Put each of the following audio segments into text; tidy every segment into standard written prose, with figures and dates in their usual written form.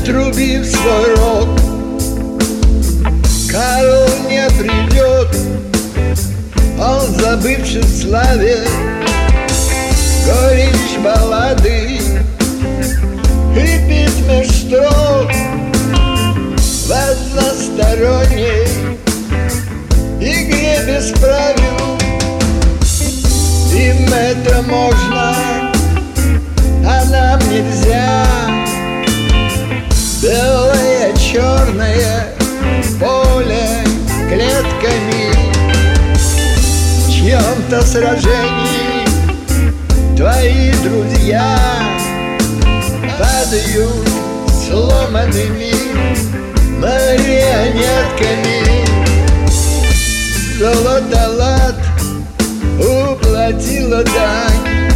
труби в свой рог. Карл не придет, он забывший в славе горечь баллады хрипит меж строк в односторонней игре без правил. Им это можно, а нам нельзя. Белое, черное поле клетками в чьем-то сражении твои друзья падают сломанными марионетками. Золото лад уплатила дань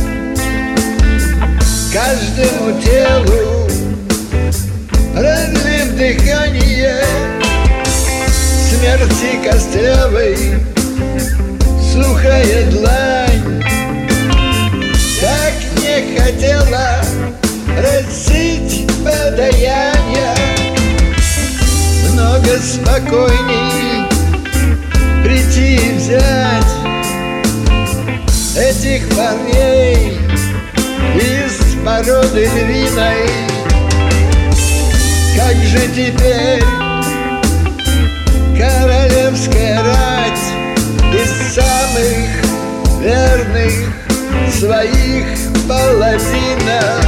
каждому телу, продлив дыхание смерти костлявой, сухая длань. Так не хотела просить подаяния, много спокойней прийти и взять этих парней из породы львиной. Как же теперь королевская рать из самых верных своих паладинов?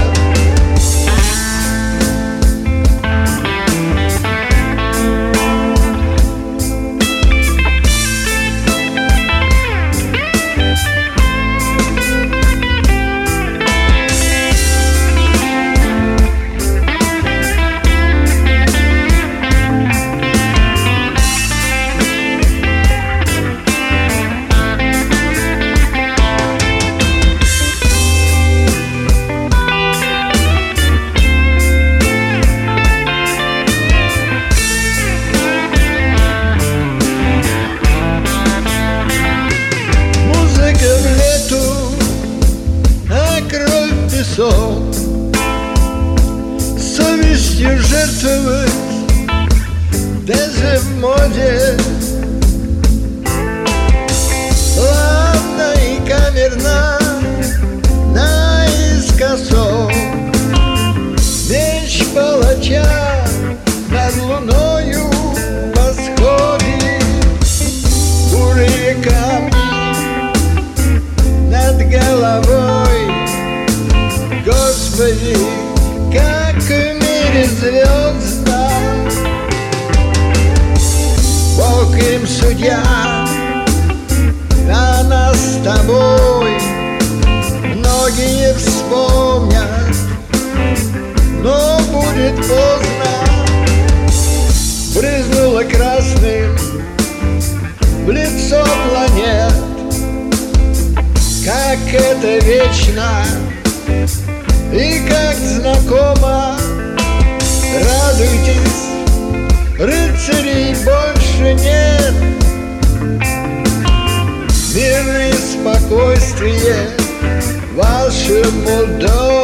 Совестью жертвовать даже в моде. Плавно и камерно наискосок меч палача над луною восходит. Бурые камни над головой. Господи, как в мире звездно, Бог им судья, а нас с тобой многие вспомнят, но будет поздно. Брызнуло красным в лицо планет, как это вечно и как знакомо. Радуйтесь, рыцарей больше нет. Мир и спокойствие вашему дому.